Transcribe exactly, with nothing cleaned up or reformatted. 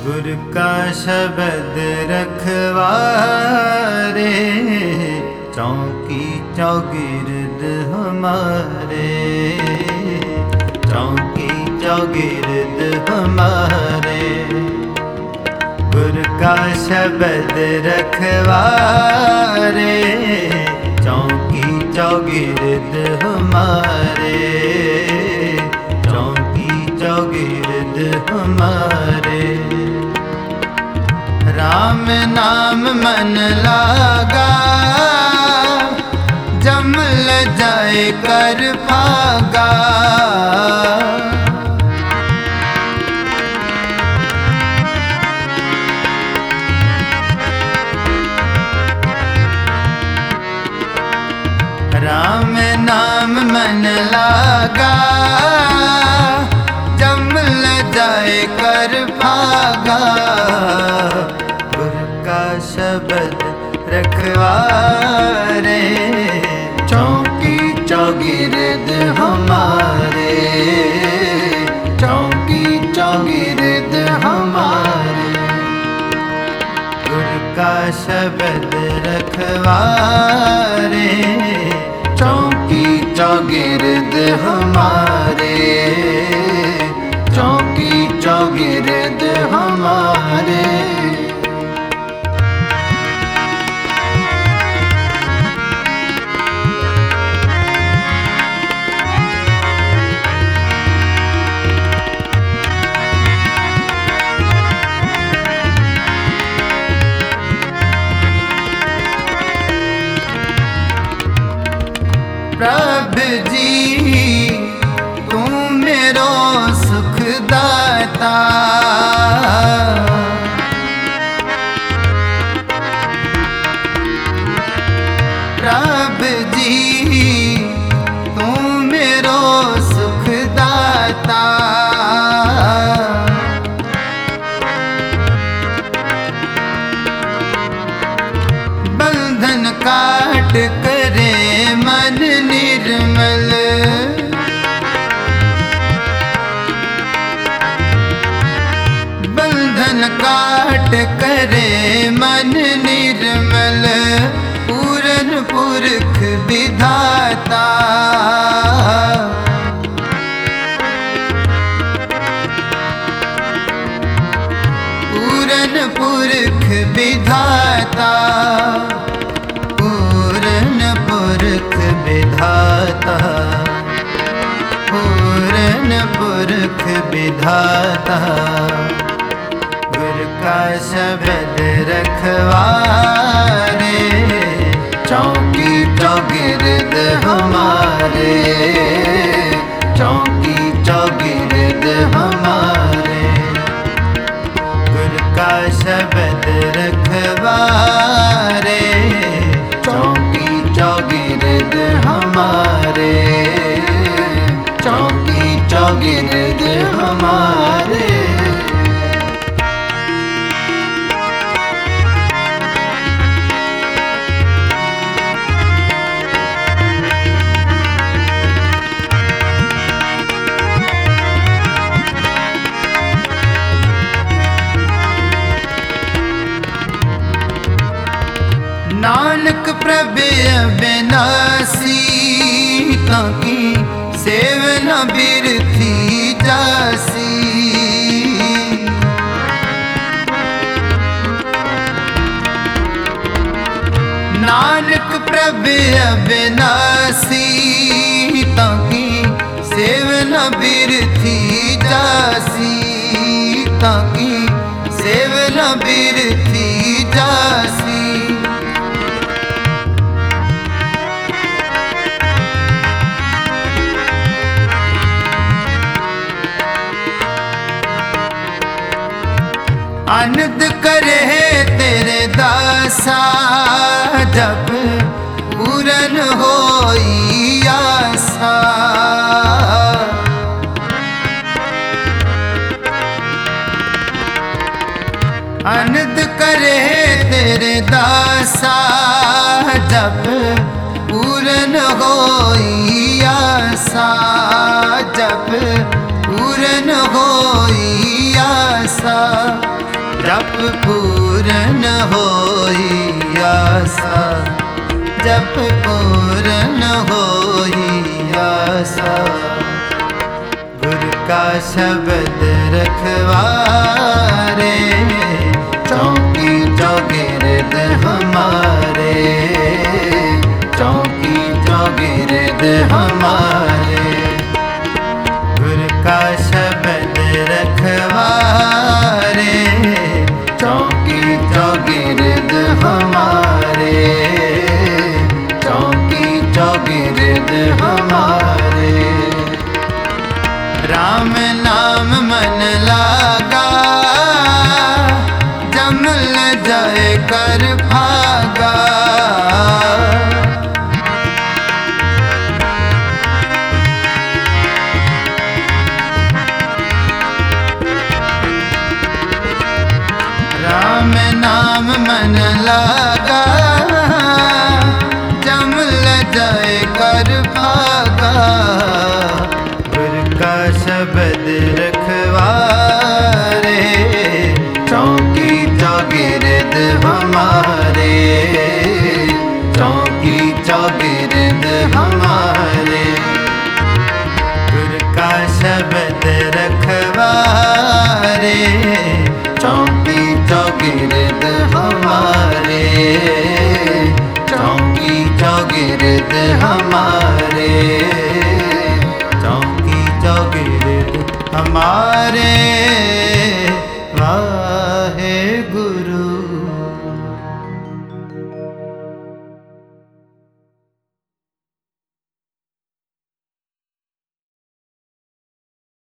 गुर का शब्द रखवारे, चौकी चौगिर्द हमारे, चौकी चौगिर्द हमारे। गुर का शब्द रखवारे, चौकी चौगिर्द हमारे, चौकी चौगिर्द हमारे। राम नाम मन लागा, जमल जाए कर भागा। राम नाम मन लागा, जमल जाए कर भागा। गुर का शब्द रखवारे, चौकी चौगिर्द हमारे, चौकी चौगिर्द हमारे। गुर का शब्द रखवारे, चौकी चौगिर्द हमारे, चौकी चौगिर्द हमारे। प्रभु जी तू मेरो सुखदाता, प्रभु जी तू मेरो सुखदाता। बंधन काट करे मन निर्मल, बंधन काट करे मन निर्मल। पूरन पुरख विधाता, पूरन पुरख विधाता, पूरन पुरख विधाता, पूरन पुरख विधाता। गुर का शब्द रखवारे, चौकी चौगिर्द हमारे, चौकी चौगिर्द हमारे। गुर का शब्द रखवारे, चौकी चौगिर्द हमारे, चौकी चौगिर्द हमारे। नानक प्रभु अविनाशी, ताकि सेवन बिरथी जासी। नानक प्रभु अविनाशी, ताकि सेवन बिरथी जासी, ताकि सेवन बिरथी जासी। आनंद करे तेरे दासा, जब पूरन होई आसा। आनंद करे तेरे दासा, जब पूरन होई आसा, जब पूरन होई आसा। पूरन होई आसा, जब पूरन होई आसा। गुरु का शब्द रखवारे, चौकी चौगिर्द हमारे, चौकी चौगिर्द हमारे। गुरु का शब्द रखवारे, चौकी चौगिर्द हमारे, चौकी चौगिर्द हमारे। राम नाम मन लागा, जमल जाए कर भागा। राम नाम मन लागा, जमल जाए कर भागा। गुरु का शब्द रखवारे, चौकी चौगिर्द हमारे, चौकी चौगिर्द हमारे। गुरु का शब्द रखवारे, चौकी चौगिर्द हमारे, चौकी चौगिर्द हमारे, चौकी चौगिर्द हमारे। वाह।